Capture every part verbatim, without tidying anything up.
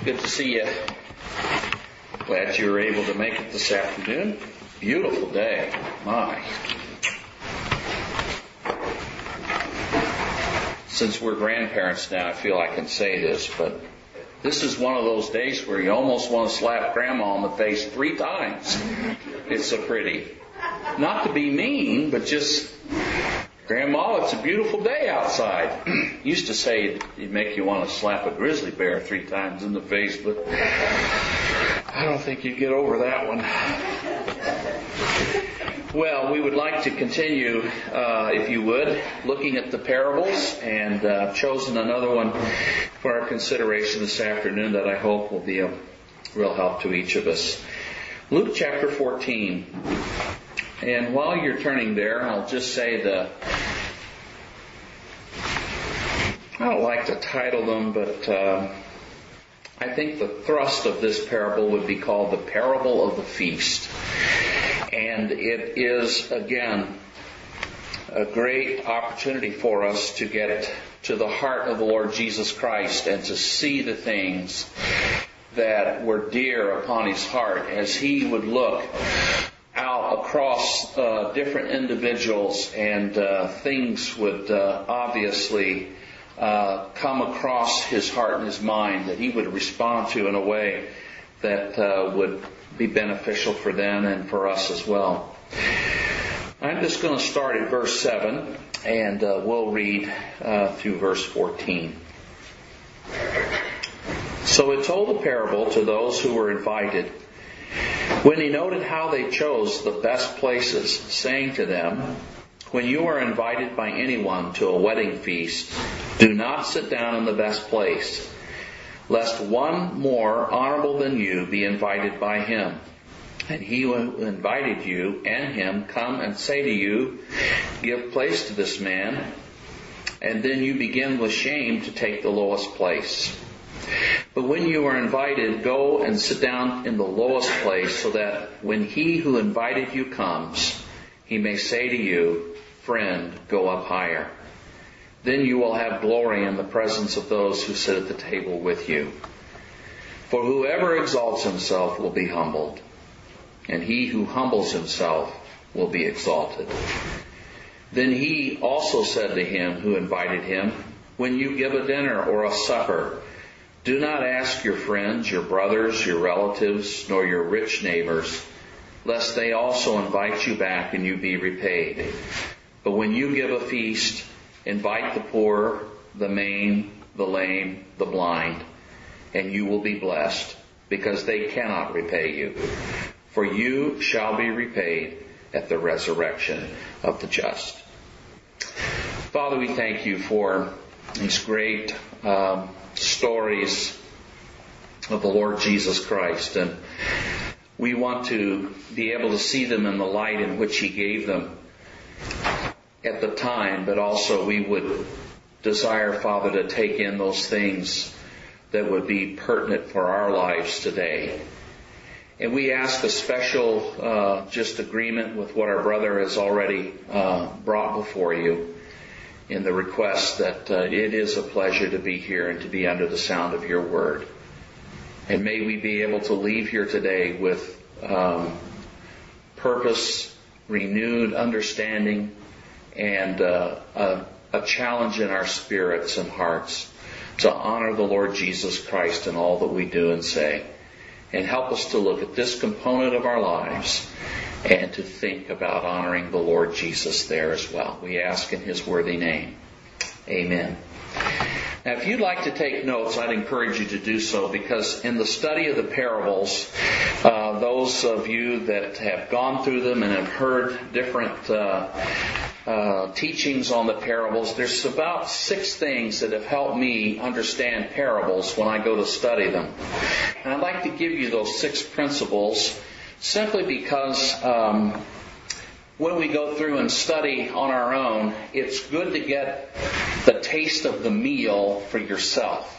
Good to see you. Glad you were able to make it this afternoon. Beautiful day. My. Since we're grandparents now, I feel I can say this, but this is one of those days where you almost want to slap Grandma on the face three times. It's so pretty. Not to be mean, but just, Grandma, it's a beautiful day outside. Used to say it'd make you want to slap a grizzly bear three times in the face, but I don't think you'd get over that one. Well, we would like to continue, uh, if you would, looking at the parables, and uh, chosen another one for our consideration this afternoon that I hope will be a real help to each of us. Luke chapter fourteen. And while you're turning there, I'll just say the, I don't like to title them, but uh, I think the thrust of this parable would be called the parable of the feast. And it is, again, a great opportunity for us to get to the heart of the Lord Jesus Christ and to see the things that were dear upon His heart as He would look out across uh, different individuals, and uh, things would uh, obviously uh, come across His heart and His mind that He would respond to in a way that uh, would be beneficial for them and for us as well. I'm just going to start at verse seven, and uh, we'll read uh, through verse fourteen. So it told a parable to those who were invited, when He noted how they chose the best places, saying to them, when you are invited by anyone to a wedding feast, do not sit down in the best place, lest one more honorable than you be invited by him. And he who invited you and him come and say to you, give place to this man, and then you begin with shame to take the lowest place. But when you are invited, go and sit down in the lowest place, so that when he who invited you comes, he may say to you, friend, go up higher. Then you will have glory in the presence of those who sit at the table with you. For whoever exalts himself will be humbled, and he who humbles himself will be exalted. Then he also said to him who invited him, when you give a dinner or a supper, do not ask your friends, your brothers, your relatives, nor your rich neighbors, lest they also invite you back and you be repaid. But when you give a feast, invite the poor, the maimed, the lame, the blind, and you will be blessed, because they cannot repay you. For you shall be repaid at the resurrection of the just. Father, we thank you for these great um, stories of the Lord Jesus Christ, and we want to be able to see them in the light in which He gave them at the time, but also we would desire, Father, to take in those things that would be pertinent for our lives today. And we ask a special uh, just agreement with what our brother has already uh, brought before you in the request that uh, it is a pleasure to be here and to be under the sound of your word. And may we be able to leave here today with um, purpose, renewed understanding, and uh, a, a challenge in our spirits and hearts to honor the Lord Jesus Christ in all that we do and say. And help us to look at this component of our lives and to think about honoring the Lord Jesus there as well. We ask in His worthy name. Amen. Now, if you'd like to take notes, I'd encourage you to do so, because in the study of the parables, uh, those of you that have gone through them and have heard different uh, uh, teachings on the parables, there's about six things that have helped me understand parables when I go to study them. And I'd like to give you those six principles simply because um, when we go through and study on our own, it's good to get the taste of the meal for yourself.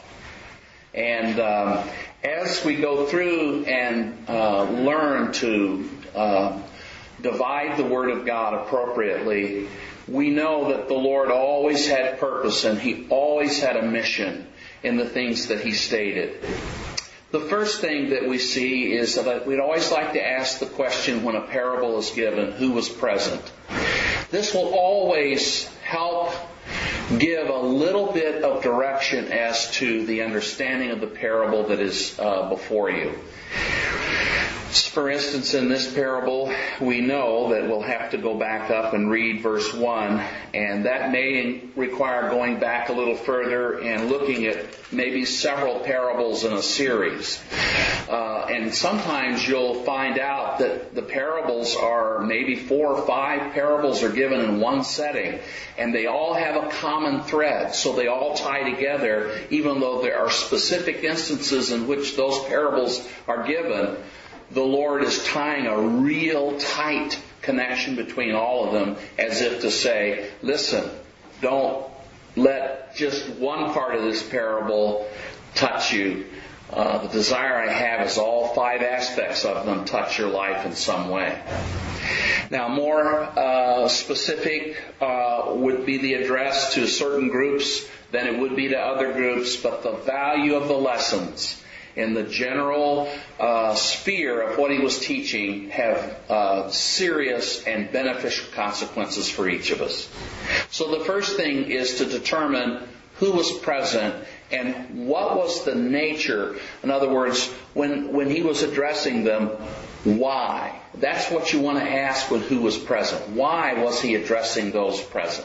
And um, as we go through and uh, learn to uh, divide the Word of God appropriately, we know that the Lord always had purpose and He always had a mission in the things that He stated. The first thing that we see is that we'd always like to ask the question when a parable is given, who was present? This will always help give a little bit of direction as to the understanding of the parable that is uh, before you. For instance, in this parable, we know that we'll have to go back up and read verse one, and that may require going back a little further and looking at maybe several parables in a series. Uh, and sometimes you'll find out that the parables are maybe four or five parables are given in one setting, and they all have a common thread, so they all tie together, even though there are specific instances in which those parables are given. The Lord is tying a real tight connection between all of them, as if to say, listen, don't let just one part of this parable touch you. Uh, the desire I have is all five aspects of them touch your life in some way. Now, more uh, specific uh, would be the address to certain groups than it would be to other groups, but the value of the lessons in the general uh, sphere of what he was teaching have uh, serious and beneficial consequences for each of us. So the first thing is to determine who was present and what was the nature. In other words, when, when he was addressing them, why? That's what you want to ask when who was present. Why was he addressing those present?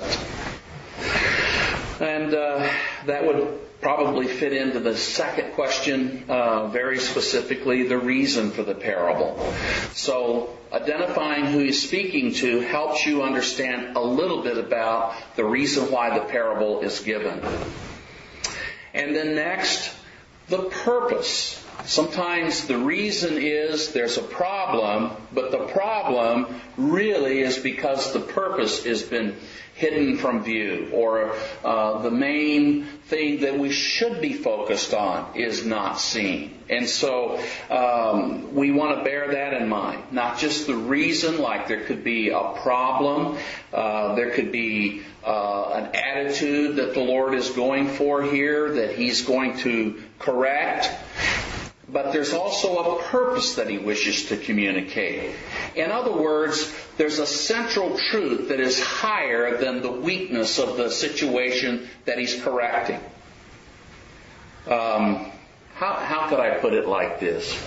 And uh, that would probably fit into the second question uh, very specifically, the reason for the parable. So identifying who he's speaking to helps you understand a little bit about the reason why the parable is given. And then next, the purpose. Sometimes the reason is there's a problem, but the problem really is because the purpose has been hidden from view, or uh, the main thing that we should be focused on is not seen. And so um, we want to bear that in mind. Not just the reason, like there could be a problem, uh, there could be uh, an attitude that the Lord is going for here, that He's going to correct. But there's also a purpose that he wishes to communicate. In other words, there's a central truth that is higher than the weakness of the situation that he's correcting. Um, how, how could I put it like this?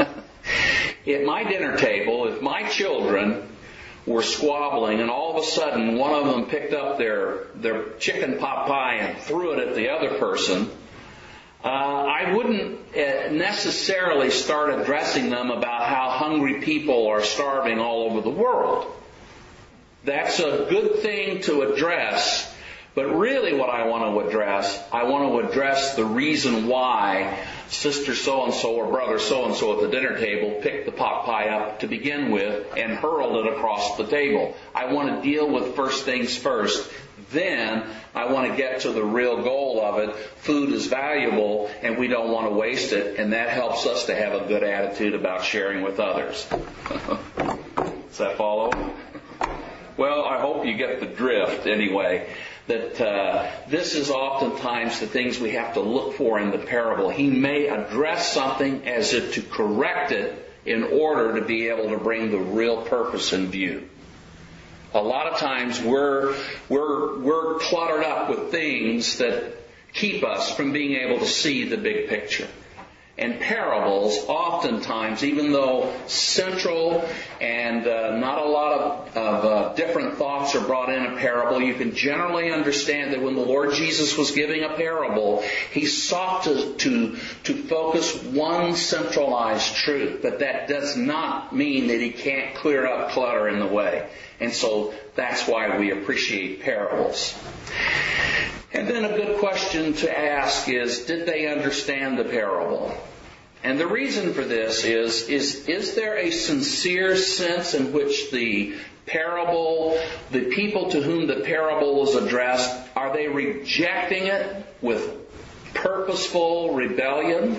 At my dinner table, if my children were squabbling and all of a sudden one of them picked up their, their chicken pot pie and threw it at the other person, Uh, I wouldn't uh, necessarily start addressing them about how hungry people are starving all over the world. That's a good thing to address, but really what I want to address, I want to address the reason why Sister so-and-so or Brother so-and-so at the dinner table picked the pot pie up to begin with and hurled it across the table. I want to deal with first things first. Then I want to get to the real goal of it. Food is valuable and we don't want to waste it, and that helps us to have a good attitude about sharing with others. Does that follow? Well, I hope you get the drift anyway, that uh, this is oftentimes the things we have to look for in the parable. He may address something as if to correct it in order to be able to bring the real purpose in view. A lot of times we're, we're, we're cluttered up with things that keep us from being able to see the big picture. And parables, oftentimes, even though central and uh, not a lot of, of uh, different thoughts are brought in a parable, you can generally understand that when the Lord Jesus was giving a parable, He sought to, to, to focus one centralized truth. But that does not mean that He can't clear up clutter in the way. And so that's why we appreciate parables. And then a good question to ask is, did they understand the parable? And the reason for this is, is, is there a sincere sense in which the parable, the people to whom the parable is addressed, are they rejecting it with purposeful rebellion?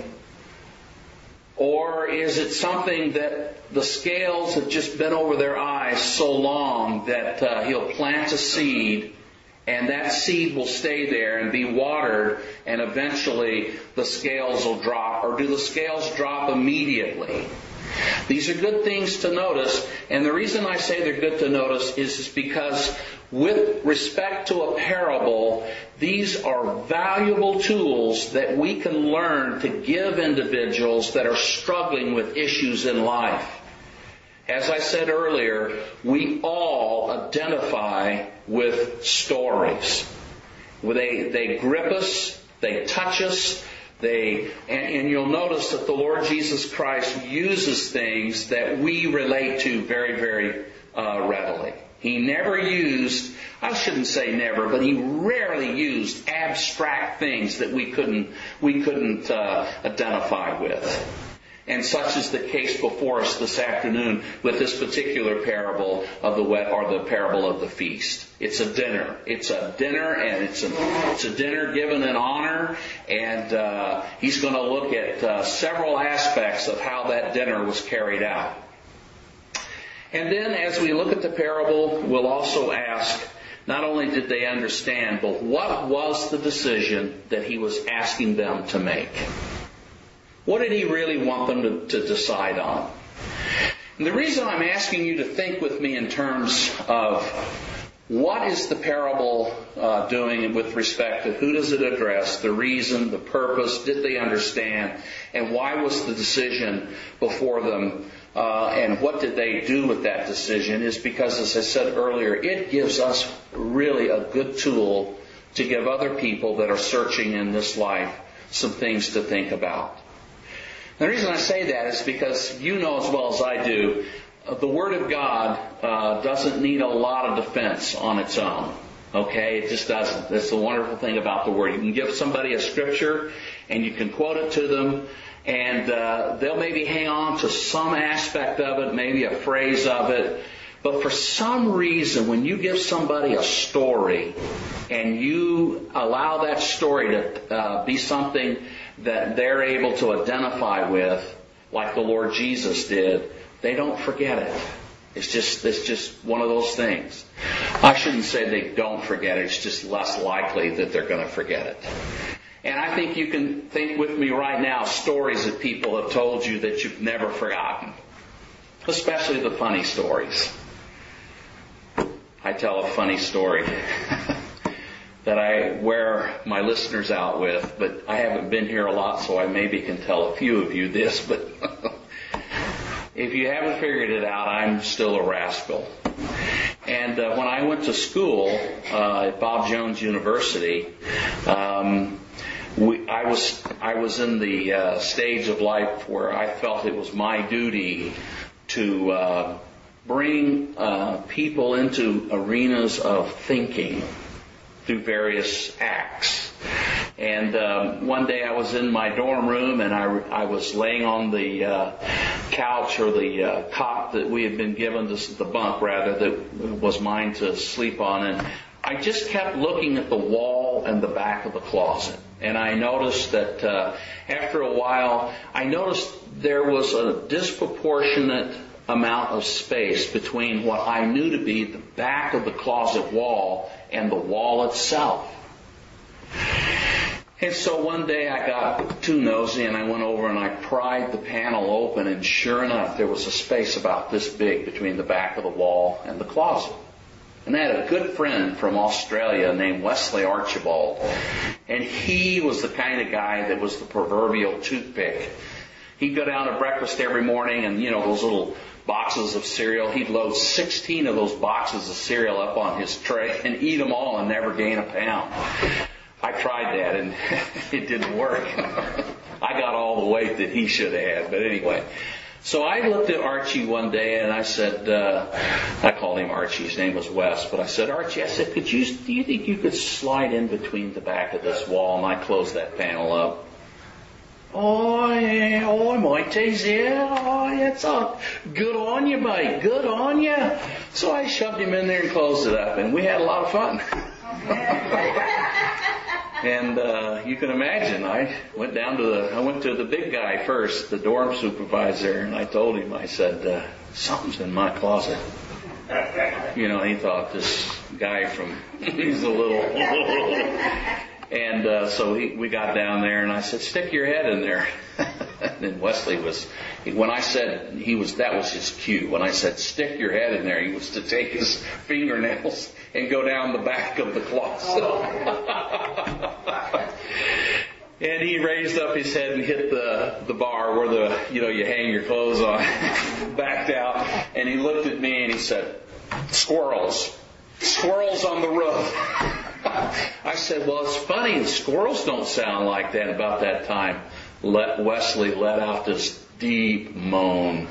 Or is it something that the scales have just been over their eyes so long that uh, He'll plant a seed And that seed will stay there and be watered, and eventually the scales will drop. Or do the scales drop immediately? These are good things to notice, and the reason I say they're good to notice is, is because with respect to a parable, these are valuable tools that we can learn to give individuals that are struggling with issues in life. As I said earlier, we all identify with stories. They, they grip us, they touch us, they, and, and you'll notice that the Lord Jesus Christ uses things that we relate to very, very uh, readily. He never used, I shouldn't say never, but he rarely used abstract things that we couldn't, we couldn't uh, identify with. And such is the case before us this afternoon with this particular parable of the wet, or the parable of the feast. It's a dinner. It's a dinner, and it's a, it's a dinner given in honor. And uh, he's going to look at uh, several aspects of how that dinner was carried out. And then as we look at the parable, we'll also ask, not only did they understand, but what was the decision that he was asking them to make? What did he really want them to, to decide on? And the reason I'm asking you to think with me in terms of what is the parable uh, doing with respect to who does it address, the reason, the purpose, did they understand, and why was the decision before them, uh, and what did they do with that decision, is because, as I said earlier, it gives us really a good tool to give other people that are searching in this life some things to think about. The reason I say that is because you know as well as I do, the Word of God uh, doesn't need a lot of defense on its own. Okay? It just doesn't. That's the wonderful thing about the Word. You can give somebody a scripture and you can quote it to them, and uh, they'll maybe hang on to some aspect of it, maybe a phrase of it. But for some reason, when you give somebody a story and you allow that story to uh, be something that they're able to identify with, like the Lord Jesus did, they don't forget it. It's just, it's just one of those things. I shouldn't say they don't forget it. It's just less likely that they're going to forget it. And I think you can think with me right now stories that people have told you that you've never forgotten. Especially the funny stories. I tell a funny story that I wear my listeners out with, but I haven't been here a lot, so I maybe can tell a few of you this, but if you haven't figured it out, I'm still a rascal. And uh, when I went to school uh, at Bob Jones University, um, we, I was I was in the uh, stage of life where I felt it was my duty to uh, bring uh, people into arenas of thinking through various acts. And um, one day I was in my dorm room, and I, I was laying on the uh, couch, or the uh, cot that we had been given, this, the bunk rather, that was mine to sleep on. And I just kept looking at the wall and the back of the closet. And I noticed that uh, after a while, I noticed there was a disproportionate amount of space between what I knew to be the back of the closet wall and the wall itself. And so one day I got too nosy, and I went over and I pried the panel open, and sure enough, there was a space about this big between the back of the wall and the closet. And I had a good friend from Australia named Wesley Archibald, and he was the kind of guy that was the proverbial toothpick. He'd go down to breakfast every morning, and, you know, those little boxes of cereal, he'd load sixteen of those boxes of cereal up on his tray and eat them all and never gain a pound. I tried that, and it didn't work. I got all the weight that he should have had, but anyway. So I looked at Archie one day, and I said, uh, I called him Archie, his name was Wes, but I said, Archie, I said, could you, do you think you could slide in between the back of this wall? And I closed that panel up. Oh, yeah, oh, I might tease you. Oh, it's all good on you, mate. Good on you. So I shoved him in there and closed it up, and we had a lot of fun. And uh, you can imagine, I went down to the, I went to the big guy first, the dorm supervisor, and I told him, I said, uh, something's in my closet. You know, he thought this guy from, he's a little, little and uh, so he, we got down there, and I said, stick your head in there. And then Wesley was, when I said, he was, that was his cue. When I said, stick your head in there, he was to take his fingernails and go down the back of the closet. And he raised up his head and hit the, the bar where the, you know, you hang your clothes on, backed out, and he looked at me and he said, squirrels. Squirrels on the roof. I said, well, it's funny, squirrels don't sound like that. About that time, let Wesley let out this deep moan.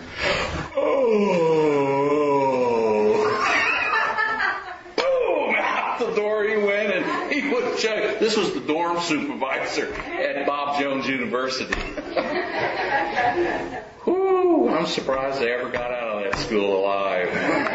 Oh. Boom! Out the door he went, and he would check. This was the dorm supervisor at Bob Jones University. Whew, I'm surprised they ever got out of that school alive.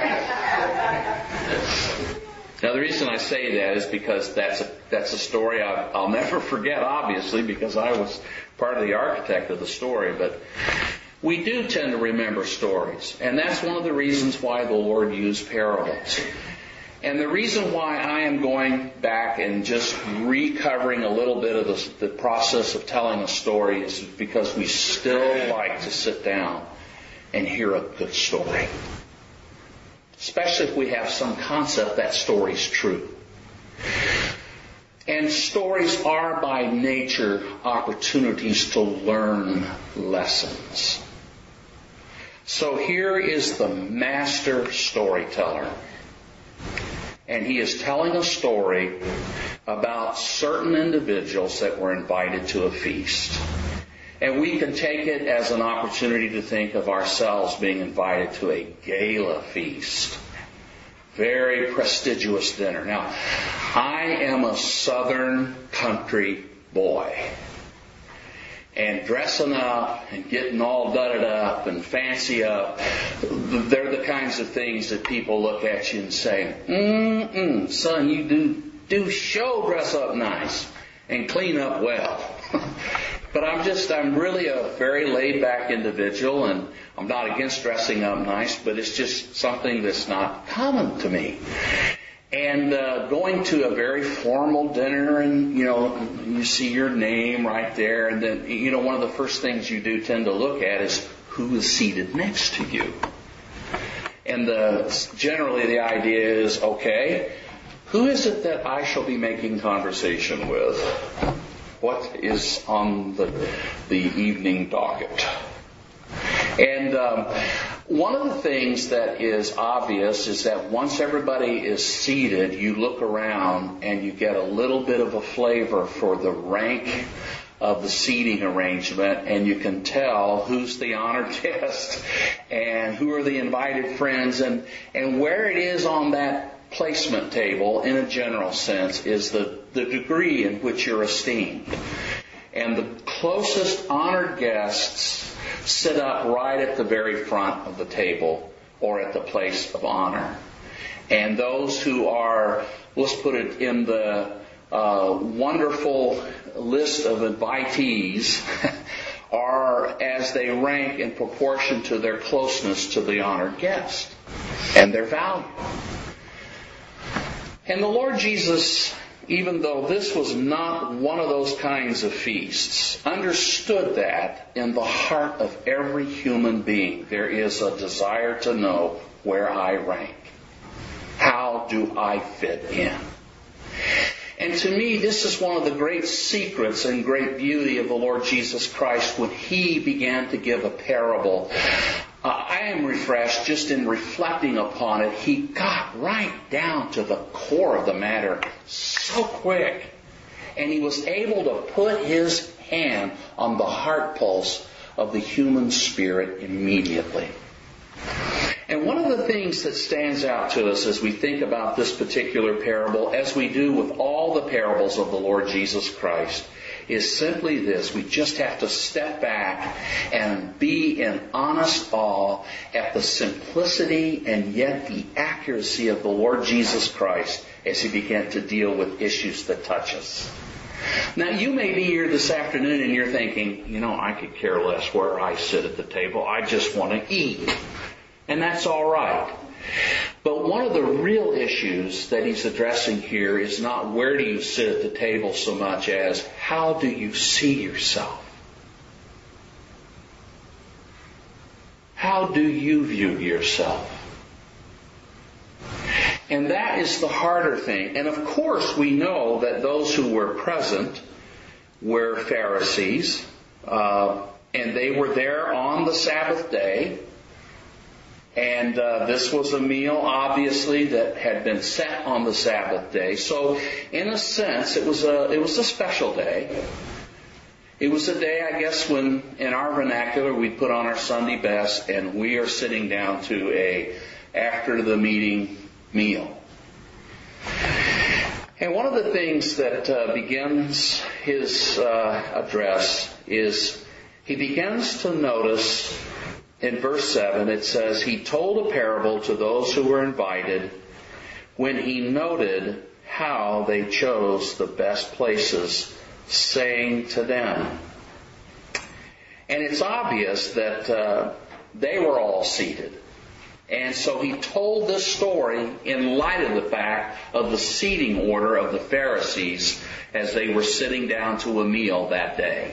Now, the reason I say that is because that's a, that's a story I'll, I'll never forget, obviously, because I was part of the architect of the story. But we do tend to remember stories. And that's one of the reasons why the Lord used parables. And the reason why I am going back and just recovering a little bit of the, the process of telling a story is because we still like to sit down and hear a good story. Especially if we have some concept that story's true. And stories are by nature opportunities to learn lessons. So here is the master storyteller. And he is telling a story about certain individuals that were invited to a feast. And we can take it as an opportunity to think of ourselves being invited to a gala feast. Very prestigious dinner. Now, I am a southern country boy. And dressing up and getting all dudded up and fancy up, they're the kinds of things that people look at you and say, mm-mm, son, you do, do show dress up nice and clean up well. But I'm just, I'm really a very laid-back individual, and I'm not against dressing up nice, but it's just something that's not common to me. And uh, going to a very formal dinner, and, you know, you see your name right there, and then, you know, one of the first things you do tend to look at is who is seated next to you. And the, generally the idea is, okay, who is it that I shall be making conversation with? What is on the, the evening docket? And um, one of the things that is obvious is that once everybody is seated, you look around and you get a little bit of a flavor for the rank of the seating arrangement, and you can tell who's the honored guest and who are the invited friends, and, and where it is on that placement table, in a general sense, is the, the degree in which you're esteemed. And the closest honored guests sit up right at the very front of the table or at the place of honor. And those who are, let's put it in the uh, wonderful list of invitees, are as they rank in proportion to their closeness to the honored guest and their value. And the Lord Jesus, even though this was not one of those kinds of feasts, understood that in the heart of every human being there is a desire to know where I rank. How do I fit in? And to me, this is one of the great secrets and great beauty of the Lord Jesus Christ when He began to give a parable. Uh, I am refreshed just in reflecting upon it. He got right down to the core of the matter so quick. And He was able to put His hand on the heart pulse of the human spirit immediately. And one of the things that stands out to us as we think about this particular parable, as we do with all the parables of the Lord Jesus Christ, is simply this. We just have to step back and be in honest awe at the simplicity and yet the accuracy of the Lord Jesus Christ as He began to deal with issues that touch us. Now, you may be here this afternoon and you're thinking, you know, I could care less where I sit at the table. I just want to eat. And that's all right. But But one of the real issues that he's addressing here is not where do you sit at the table so much as how do you see yourself? How do you view yourself? And that is the harder thing. And of course we know that those who were present were Pharisees, uh, and they were there on the Sabbath day. And uh, this was a meal, obviously, that had been set on the Sabbath day. So, in a sense, it was a it was a special day. It was a day, I guess, when, in our vernacular, we put on our Sunday best, and we are sitting down to a after the meeting meal. And one of the things that uh, begins his uh, address is he begins to notice. In verse seven, it says, he told a parable to those who were invited when he noted how they chose the best places, saying to them. And it's obvious that uh, they were all seated. And so he told this story in light of the fact of the seating order of the Pharisees as they were sitting down to a meal that day.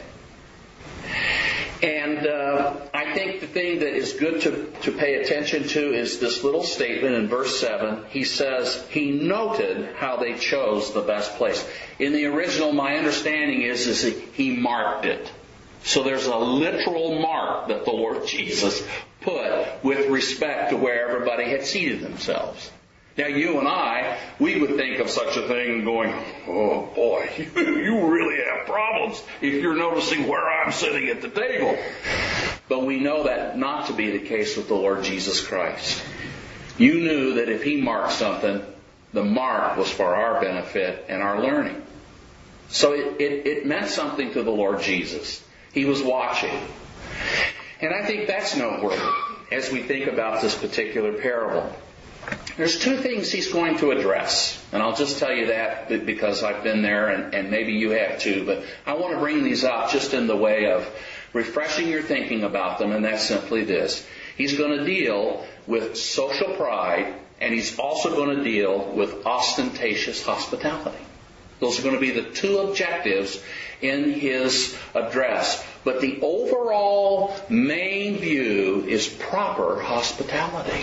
And uh, I think the thing that is good to, to pay attention to is this little statement in verse seven. He says, he noted how they chose the best place. In the original, my understanding is, is that he marked it. So there's a literal mark that the Lord Jesus put with respect to where everybody had seated themselves. Now, you and I, we would think of such a thing going, oh boy, you really have problems if you're noticing where I'm sitting at the table. But we know that not to be the case with the Lord Jesus Christ. You knew that if he marked something, the mark was for our benefit and our learning. So it, it, it meant something to the Lord Jesus. He was watching. And I think that's noteworthy as we think about this particular parable. There's two things he's going to address, and I'll just tell you that because I've been there and, and maybe you have too, but I want to bring these up just in the way of refreshing your thinking about them, and that's simply this. He's going to deal with social pride, and he's also going to deal with ostentatious hospitality. Those are going to be the two objectives in his address. But the overall main view is proper hospitality.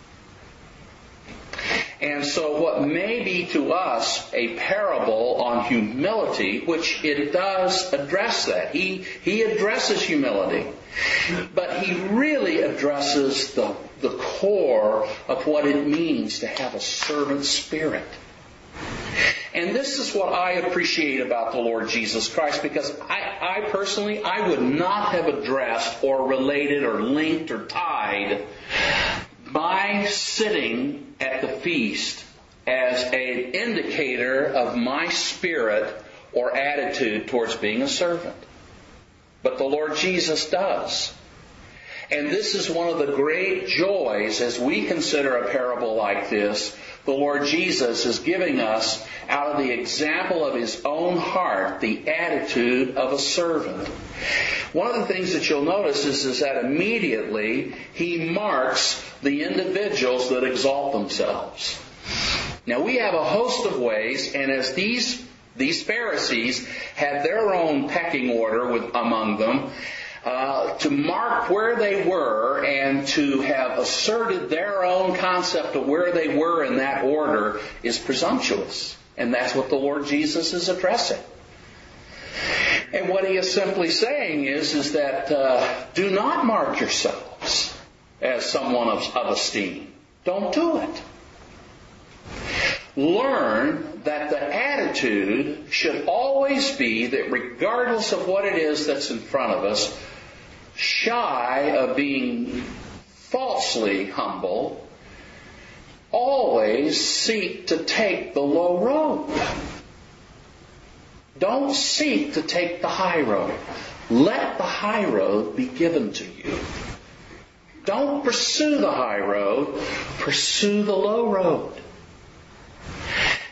And so what may be to us a parable on humility, which it does address that. He, he addresses humility. But he really addresses the, the core of what it means to have a servant spirit. And this is what I appreciate about the Lord Jesus Christ, because I, I personally, I would not have addressed or related or linked or tied my sitting at the feast as an indicator of my spirit or attitude towards being a servant. But the Lord Jesus does. And this is one of the great joys as we consider a parable like this. The Lord Jesus is giving us, out of the example of his own heart, the attitude of a servant. One of the things that you'll notice is, is that immediately he marks the individuals that exalt themselves. Now we have a host of ways, and as these these Pharisees had their own pecking order with, among them, Uh, to mark where they were and to have asserted their own concept of where they were in that order is presumptuous. And that's what the Lord Jesus is addressing. And what he is simply saying is, is that uh, do not mark yourselves as someone of, of esteem. Don't do it. Learn that the attitude should always be that regardless of what it is that's in front of us, shy of being falsely humble, always seek to take the low road. Don't seek to take the high road. Let the high road be given to you. Don't pursue the high road. Pursue the low road.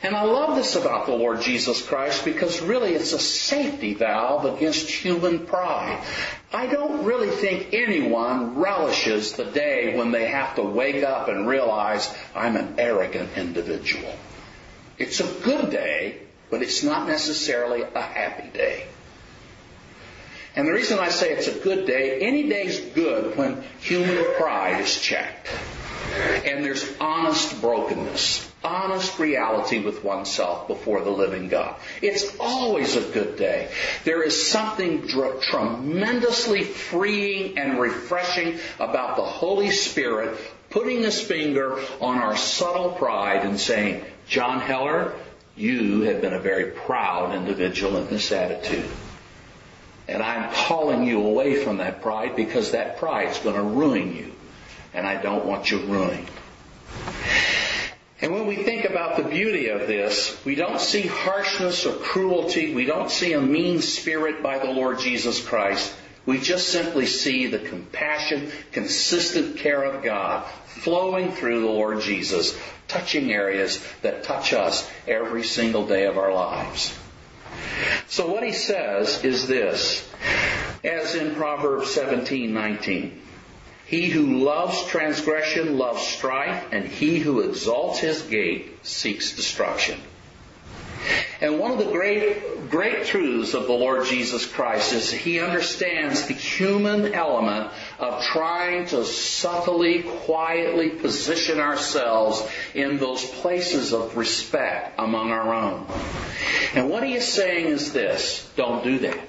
And I love this about the Lord Jesus Christ because really it's a safety valve against human pride. I don't really think anyone relishes the day when they have to wake up and realize I'm an arrogant individual. It's a good day, but it's not necessarily a happy day. And the reason I say it's a good day, any day's good when human pride is checked. And there's honest brokenness, honest reality with oneself before the living God. It's always a good day. There is something dr- tremendously freeing and refreshing about the Holy Spirit putting His finger on our subtle pride and saying, John Heller, you have been a very proud individual in this attitude. And I'm calling you away from that pride because that pride is going to ruin you. And I don't want you ruined. And when we think about the beauty of this, we don't see harshness or cruelty. We don't see a mean spirit by the Lord Jesus Christ. We just simply see the compassion, consistent care of God flowing through the Lord Jesus, touching areas that touch us every single day of our lives. So what he says is this, as in Proverbs seventeen nineteen. He who loves transgression loves strife, and he who exalts his gate seeks destruction. And one of the great, great truths of the Lord Jesus Christ is He understands the human element of trying to subtly, quietly position ourselves in those places of respect among our own. And what He is saying is this: don't do that.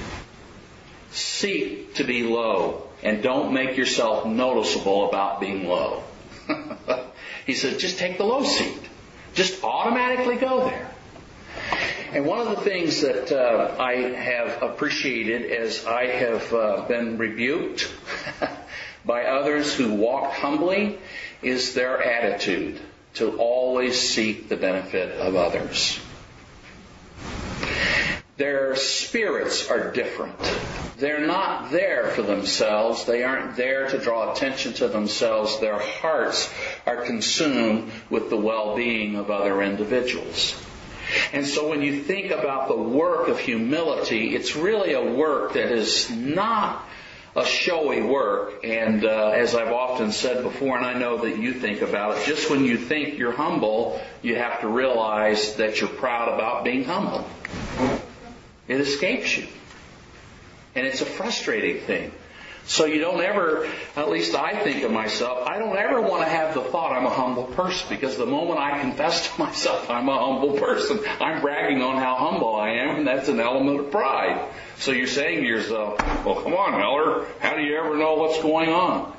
Seek to be low. And don't make yourself noticeable about being low. He said, just take the low seat. Just automatically go there. And one of the things that uh, I have appreciated as I have uh, been rebuked by others who walk humbly is their attitude to always seek the benefit of others. Their spirits are different. They're not there for themselves. They aren't there to draw attention to themselves. Their hearts are consumed with the well-being of other individuals. And so when you think about the work of humility, it's really a work that is not a showy work. And uh, as I've often said before, and I know that you think about it, just when you think you're humble, you have to realize that you're proud about being humble. It escapes you. And it's a frustrating thing. So you don't ever, at least I think of myself, I don't ever want to have the thought I'm a humble person, because the moment I confess to myself I'm a humble person, I'm bragging on how humble I am, and that's an element of pride. So you're saying to yourself, well, come on, Heller, how do you ever know what's going on?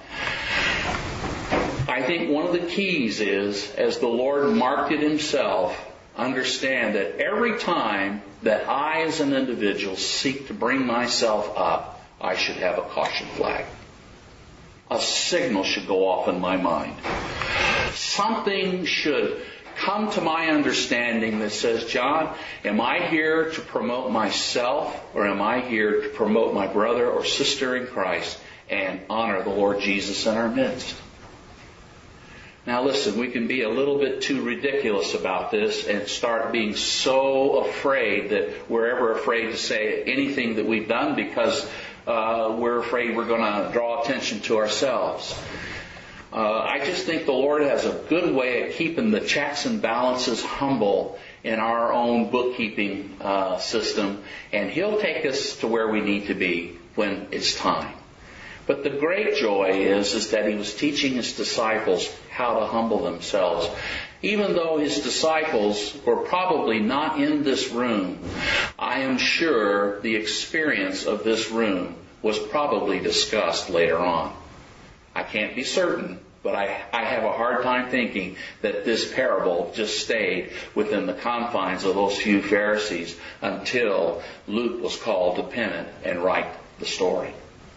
I think one of the keys is, as the Lord marked it Himself, understand that every time that I as an individual seek to bring myself up, I should have a caution flag. A signal should go off in my mind. Something should come to my understanding that says, John, am I here to promote myself, or am I here to promote my brother or sister in Christ and honor the Lord Jesus in our midst? Now listen, we can be a little bit too ridiculous about this and start being so afraid that we're ever afraid to say anything that we've done because uh, we're afraid we're going to draw attention to ourselves. Uh, I just think the Lord has a good way of keeping the checks and balances humble in our own bookkeeping uh, system, and He'll take us to where we need to be when it's time. But the great joy is, is that He was teaching His disciples how to humble themselves. Even though His disciples were probably not in this room, I am sure the experience of this room was probably discussed later on. I can't be certain, but I, I have a hard time thinking that this parable just stayed within the confines of those few Pharisees until Luke was called to pen it and write the story.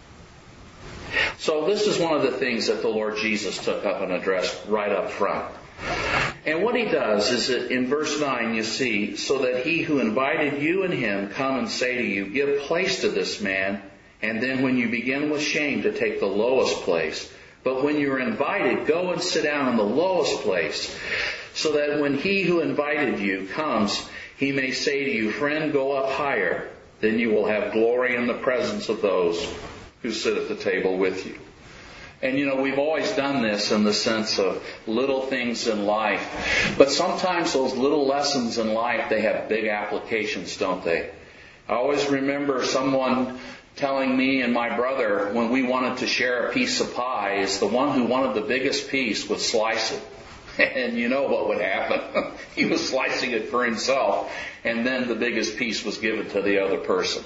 So this is one of the things that the Lord Jesus took up and addressed right up front. And what He does is that in verse nine you see, so that he who invited you and him come and say to you, give place to this man, and then when you begin with shame to take the lowest place. But when you're invited, go and sit down in the lowest place, so that when he who invited you comes, he may say to you, friend, go up higher. Then you will have glory in the presence of those who sit at the table with you. And you know, we've always done this in the sense of little things in life. But sometimes those little lessons in life, they have big applications, don't they? I always remember someone telling me and my brother when we wanted to share a piece of pie is the one who wanted the biggest piece would slice it. And you know what would happen. He was slicing it for himself, and then the biggest piece was given to the other person.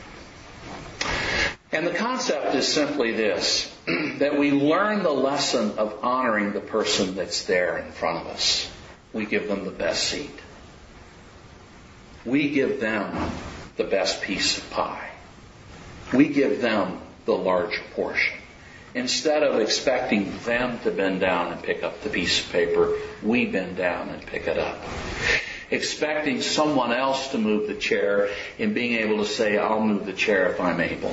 And the concept is simply this, that we learn the lesson of honoring the person that's there in front of us. We give them the best seat. We give them the best piece of pie. We give them the larger portion. Instead of expecting them to bend down and pick up the piece of paper, we bend down and pick it up. Expecting someone else to move the chair and being able to say, I'll move the chair if I'm able.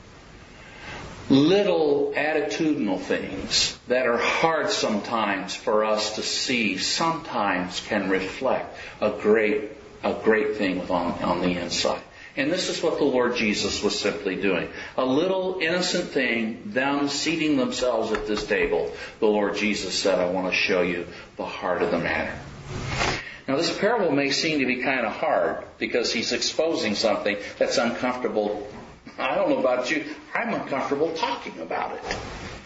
Little attitudinal things that are hard sometimes for us to see sometimes can reflect a great, a great thing on, on the inside. And this is what the Lord Jesus was simply doing. A little innocent thing, them seating themselves at this table. The Lord Jesus said, I want to show you the heart of the matter. Now this parable may seem to be kind of hard because he's exposing something that's uncomfortable. I don't know about you. I'm uncomfortable talking about it.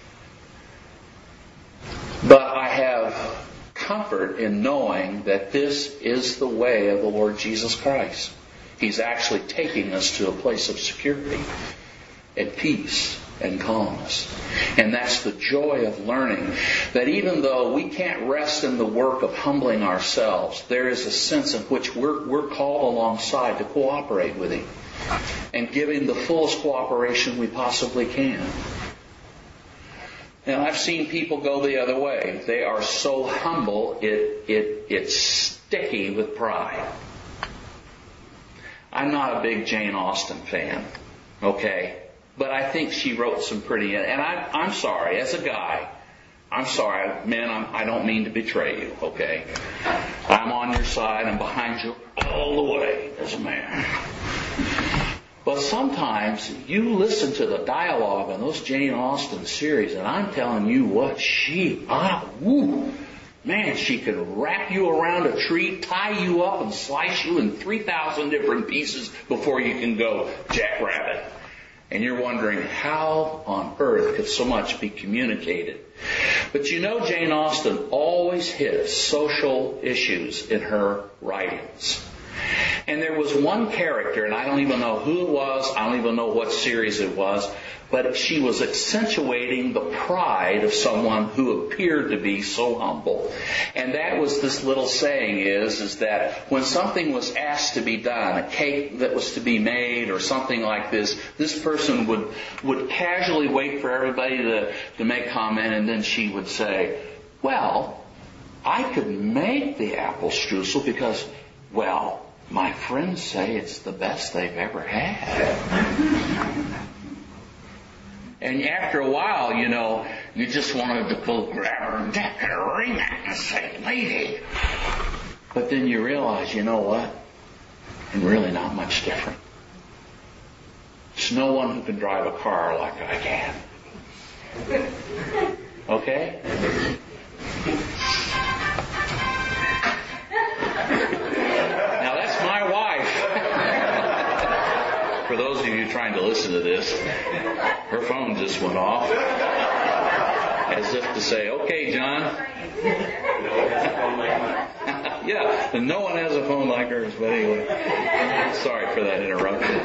But I have comfort in knowing that this is the way of the Lord Jesus Christ. He's actually taking us to a place of security and peace and calmness. And that's the joy of learning that even though we can't rest in the work of humbling ourselves, there is a sense in which we're, we're called alongside to cooperate with Him and give Him the fullest cooperation we possibly can. Now, I've seen people go the other way. They are so humble, it, it, it's sticky with pride. I'm not a big Jane Austen fan, okay? But I think she wrote some pretty... And I, I'm sorry, as a guy, I'm sorry, man, I'm, I don't mean to betray you, okay? I'm on your side, I'm behind you all the way as a man. But sometimes you listen to the dialogue in those Jane Austen series, and I'm telling you what, she... Ah, woo! Man, she could wrap you around a tree, tie you up, and slice you in three thousand different pieces before you can go jackrabbit. And you're wondering, how on earth could so much be communicated? But you know, Jane Austen always hit social issues in her writings. And there was one character, and I don't even know who it was, I don't even know what series it was, but she was accentuating the pride of someone who appeared to be so humble. And that was this little saying is, is that when something was asked to be done, a cake that was to be made or something like this, this person would, would casually wait for everybody to, to make comment, and then she would say, well, I could make the apple streusel because, well, my friends say it's the best they've ever had. And after a while, you know, you just wanted to go grab her and get her ring and say, lady. But then you realize, you know what? I'm really not much different. There's no one who can drive a car like I can. Okay? Now that's my wife. For those of you trying to listen to this, her phone just went off. As if to say, okay, John. Yeah, and no one has a phone like hers, but anyway. Sorry for that interruption.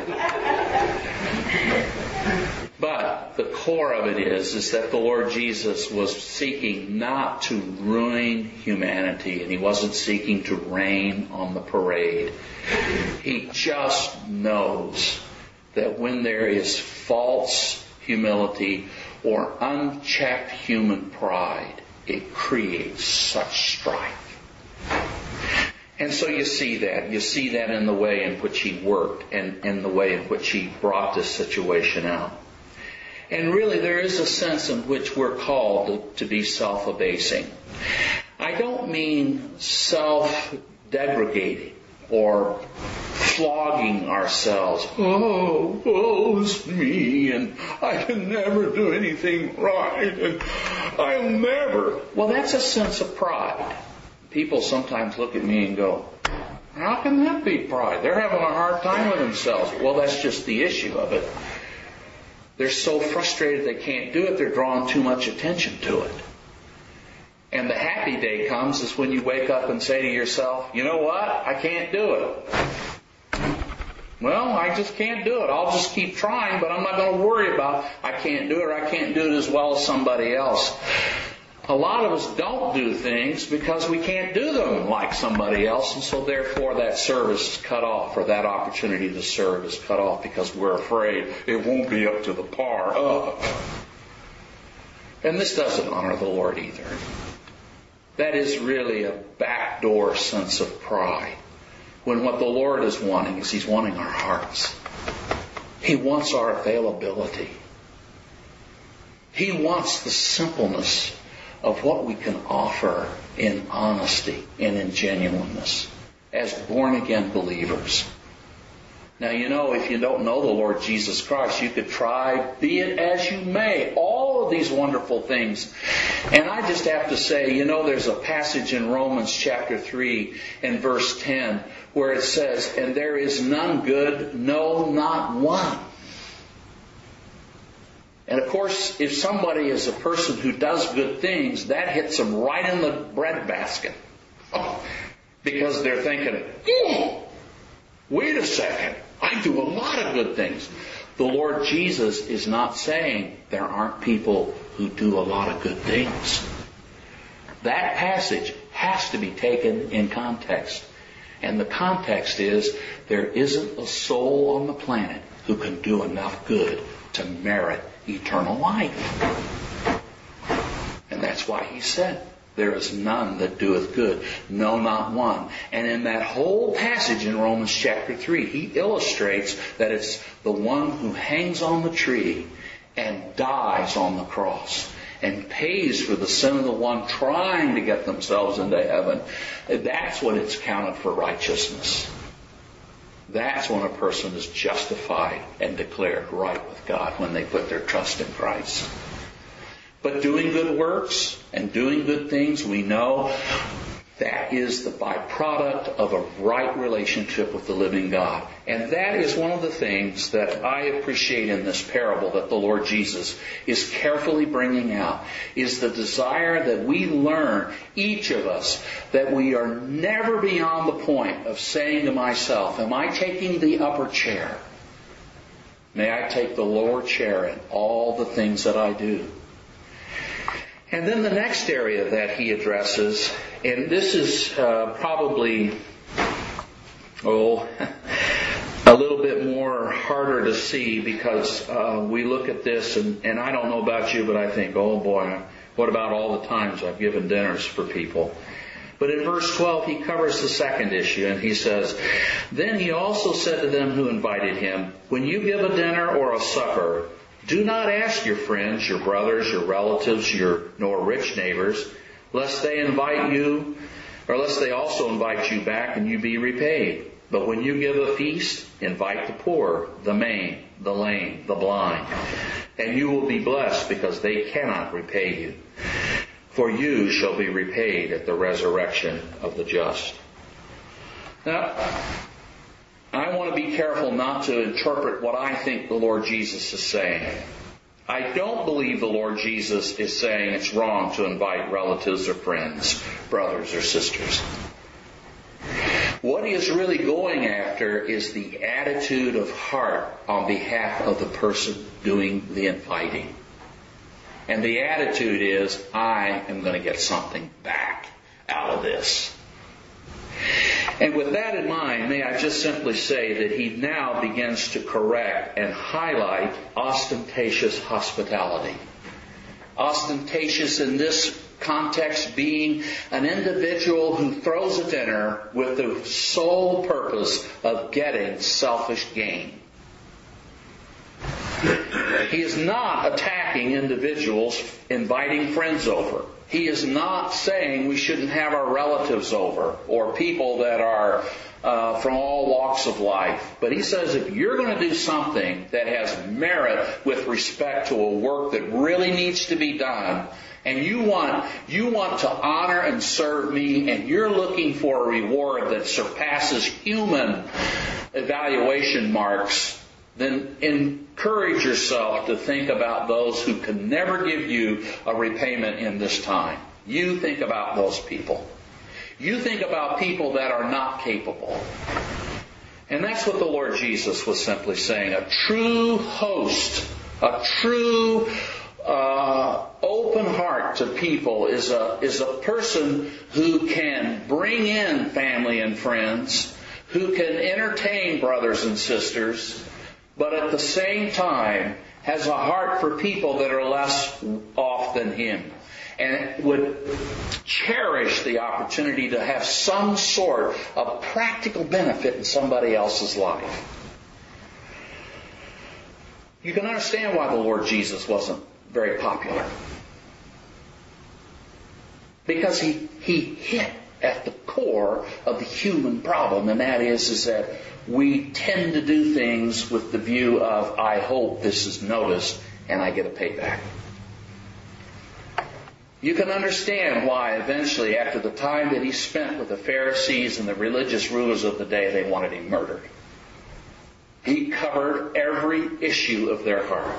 But the core of it is, is that the Lord Jesus was seeking not to ruin humanity, and He wasn't seeking to rain on the parade. He just knows that when there is false humility or unchecked human pride, it creates such strife. And so you see that. You see that in the way in which He worked and in the way in which He brought this situation out. And really there is a sense in which we're called to, to be self-abasing. I don't don't mean self-degrading or flogging ourselves. Oh, woe is me, and I can never do anything right, and I'll never. Well, that's a sense of pride. People sometimes look at me and go, how can that be pride? They're having a hard time with themselves. Well, that's just the issue of it. They're so frustrated they can't do it, they're drawing too much attention to it. And the happy day comes is when you wake up and say to yourself, you know what? I can't do it. Well, I just can't do it. I'll just keep trying, but I'm not going to worry about I can't do it or I can't do it as well as somebody else. A lot of us don't do things because we can't do them like somebody else, and so therefore that service is cut off, or that opportunity to serve is cut off because we're afraid it won't be up to the par of. And this doesn't honor the Lord either. That is really a backdoor sense of pride. When what the Lord is wanting is He's wanting our hearts. He wants our availability. He wants the simpleness of what we can offer in honesty and in genuineness as born-again believers. Now, you know, if you don't know the Lord Jesus Christ, you could try, be it as you may, all of these wonderful things. And I just have to say, you know, there's a passage in Romans chapter three and verse ten where it says, and there is none good, no, not one. And of course, if somebody is a person who does good things, that hits them right in the breadbasket. Oh, because they're thinking, oh, wait a second, I do a lot of good things. The Lord Jesus is not saying there aren't people who do a lot of good things. That passage has to be taken in context. And the context is there isn't a soul on the planet who can do enough good to merit eternal life. And that's why He said, there is none that doeth good, no, not one. And in that whole passage in Romans chapter three, he illustrates that it's the one who hangs on the tree and dies on the cross and pays for the sin of the one trying to get themselves into heaven. That's when it's counted for righteousness. That's when a person is justified and declared right with God, when they put their trust in Christ. But doing good works and doing good things, we know that is the byproduct of a right relationship with the living God. And that is one of the things that I appreciate in this parable that the Lord Jesus is carefully bringing out, is the desire that we learn, each of us, that we are never beyond the point of saying to myself, am I taking the upper chair? May I take the lower chair in all the things that I do. And then the next area that he addresses, and this is uh, probably, oh, a little bit more harder to see because uh, we look at this, and, and I don't know about you, but I think, oh boy, what about all the times I've given dinners for people? But in verse twelve, he covers the second issue, and he says, then he also said to them who invited him, when you give a dinner or a supper, do not ask your friends, your brothers, your relatives, your nor rich neighbors, lest they invite you, or lest they also invite you back and you be repaid. But when you give a feast, invite the poor, the maimed, the lame, the blind, and you will be blessed because they cannot repay you. For you shall be repaid at the resurrection of the just. Now, I want to be careful not to interpret what I think the Lord Jesus is saying. I don't believe the Lord Jesus is saying it's wrong to invite relatives or friends, brothers or sisters. What he is really going after is the attitude of heart on behalf of the person doing the inviting. And the attitude is, I am going to get something back out of this. And with that in mind, may I just simply say that he now begins to correct and highlight ostentatious hospitality. Ostentatious in this context being an individual who throws a dinner with the sole purpose of getting selfish gain. He is not attacking individuals inviting friends over. He is not saying we shouldn't have our relatives over or people that are uh, from all walks of life. But he says if you're going to do something that has merit with respect to a work that really needs to be done, and you want you want to honor and serve me, and you're looking for a reward that surpasses human evaluation marks, then encourage yourself to think about those who can never give you a repayment in this time. You think about those people. You think about people that are not capable. And that's what the Lord Jesus was simply saying. A true host, a true uh, open heart to people is a is a person who can bring in family and friends, who can entertain brothers and sisters, but at the same time has a heart for people that are less off than him, and would cherish the opportunity to have some sort of practical benefit in somebody else's life. You can understand why the Lord Jesus wasn't very popular. Because he, he hit at the core of the human problem, and that is, is that we tend to do things with the view of, I hope this is noticed and I get a payback. You can understand why eventually, after the time that he spent with the Pharisees and the religious rulers of the day, they wanted him murdered. He covered every issue of their heart.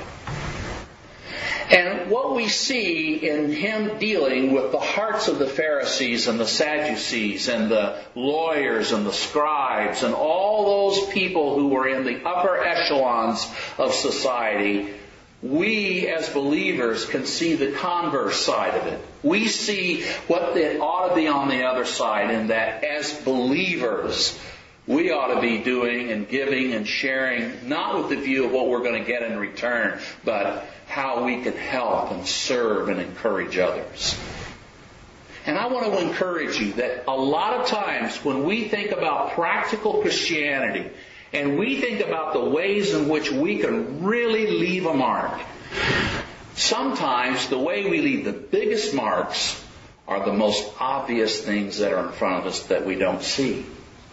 And what we see in him dealing with the hearts of the Pharisees and the Sadducees and the lawyers and the scribes and all those people who were in the upper echelons of society, we as believers can see the converse side of it. We see what it ought to be on the other side, in that as believers, we ought to be doing and giving and sharing, not with the view of what we're going to get in return, but how we can help and serve and encourage others. And I want to encourage you that a lot of times when we think about practical Christianity, and we think about the ways in which we can really leave a mark, sometimes the way we leave the biggest marks are the most obvious things that are in front of us that we don't see.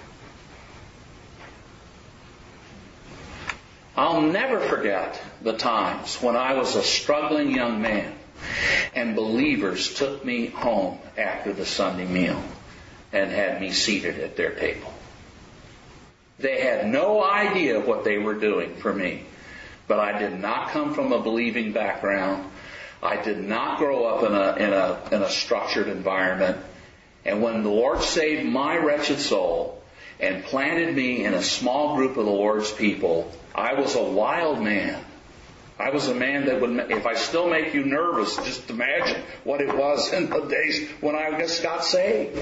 I'll never forget the times when I was a struggling young man and believers took me home after the Sunday meal and had me seated at their table. They had no idea what they were doing for me. But I did not come from a believing background. I did not grow up in a, in a, in a structured environment. And when the Lord saved my wretched soul and planted me in a small group of the Lord's people, I was a wild man. I was a man that would, if I still make you nervous, just imagine what it was in the days when I just got saved.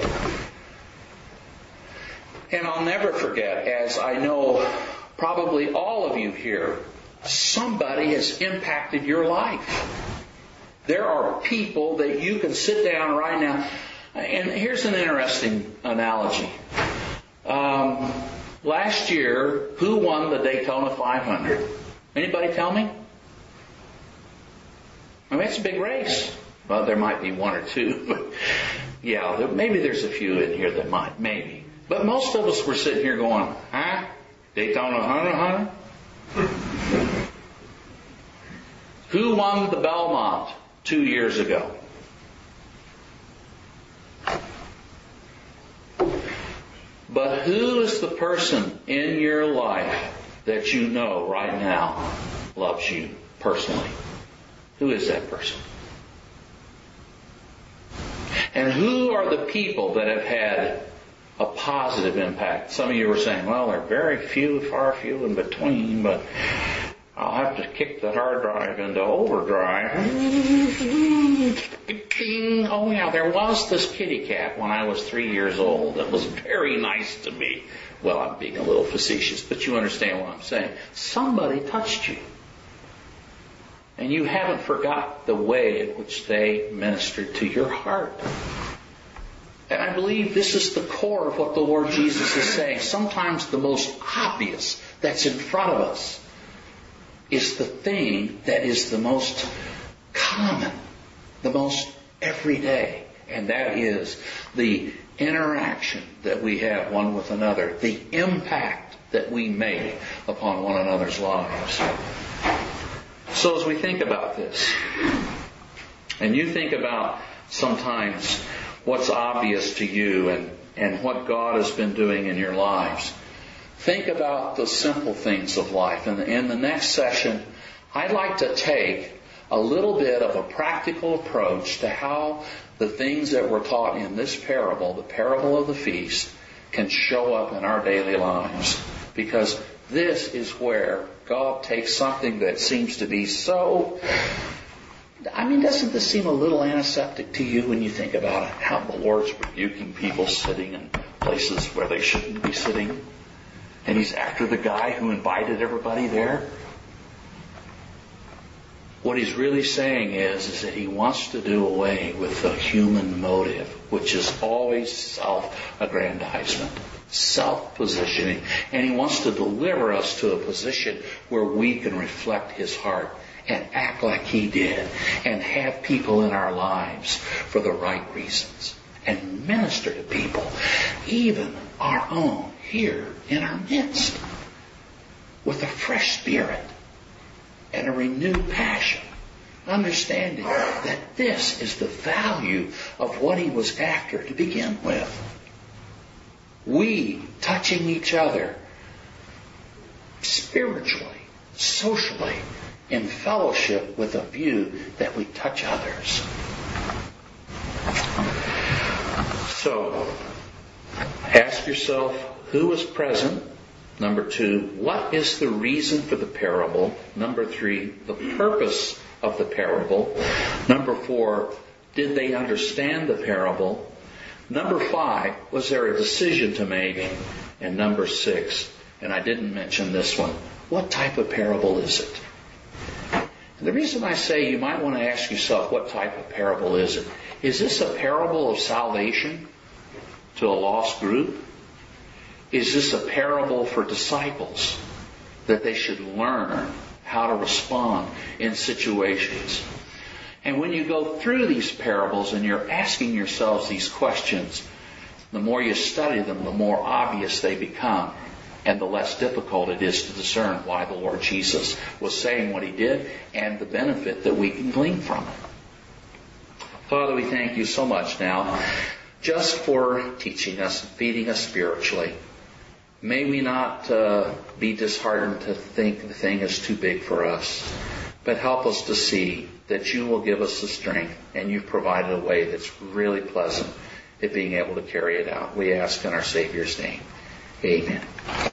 And I'll never forget, as I know probably all of you here, somebody has impacted your life. There are people that you can sit down right now. And here's an interesting analogy. Um, last year, who won the Daytona five hundred? Anybody tell me? I mean, it's a big race. Well, there might be one or two. But yeah, there, maybe there's a few in here that might. Maybe. But most of us were sitting here going, huh? Daytona one hundred? Who won the Belmont two years ago? But who is the person in your life that you know right now loves you personally? Who is that person? And who are the people that have had a positive impact? Some of you were saying, well, there are very few, far few in between, but I'll have to kick the hard drive into overdrive. Oh yeah, there was this kitty cat when I was three years old that was very nice to me. Well, I'm being a little facetious, but you understand what I'm saying. Somebody touched you. And you haven't forgot the way in which they ministered to your heart. And I believe this is the core of what the Lord Jesus is saying. Sometimes the most obvious that's in front of us is the thing that is the most common, the most every day. And that is the interaction that we have one with another, the impact that we make upon one another's lives. So as we think about this, and you think about sometimes what's obvious to you and, and what God has been doing in your lives, think about the simple things of life. And in the next session, I'd like to take a little bit of a practical approach to how the things that were taught in this parable, the parable of the feast, can show up in our daily lives. Because this is where God takes something that seems to be so... I mean, doesn't this seem a little antiseptic to you when you think about it? How the Lord's rebuking people sitting in places where they shouldn't be sitting. And He's after the guy who invited everybody there. What He's really saying is, is that He wants to do away with the human motive, which is always self-aggrandizement, self-positioning. And He wants to deliver us to a position where we can reflect His heart and act like He did and have people in our lives for the right reasons and minister to people, even our own here in our midst, with a fresh spirit and a renewed passion, understanding that this is the value of what He was after to begin with. We touching each other spiritually, socially, in fellowship with a view that we touch others. So, ask yourself, who was present? Number two, what is the reason for the parable? Number three, the purpose of the parable. Number four, did they understand the parable? Number five, was there a decision to make? And number six, and I didn't mention this one, what type of parable is it? And the reason I say you might want to ask yourself, what type of parable is it? Is this a parable of salvation to a lost group? Is this a parable for disciples that they should learn how to respond in situations? And when you go through these parables and you're asking yourselves these questions, the more you study them, the more obvious they become. And the less difficult it is to discern why the Lord Jesus was saying what He did and the benefit that we can glean from it. Father, we thank You so much now just for teaching us and feeding us spiritually. May we not uh, be disheartened to think the thing is too big for us, but help us to see that You will give us the strength and You've provided a way that's really pleasant at being able to carry it out. We ask in our Savior's name. Amen.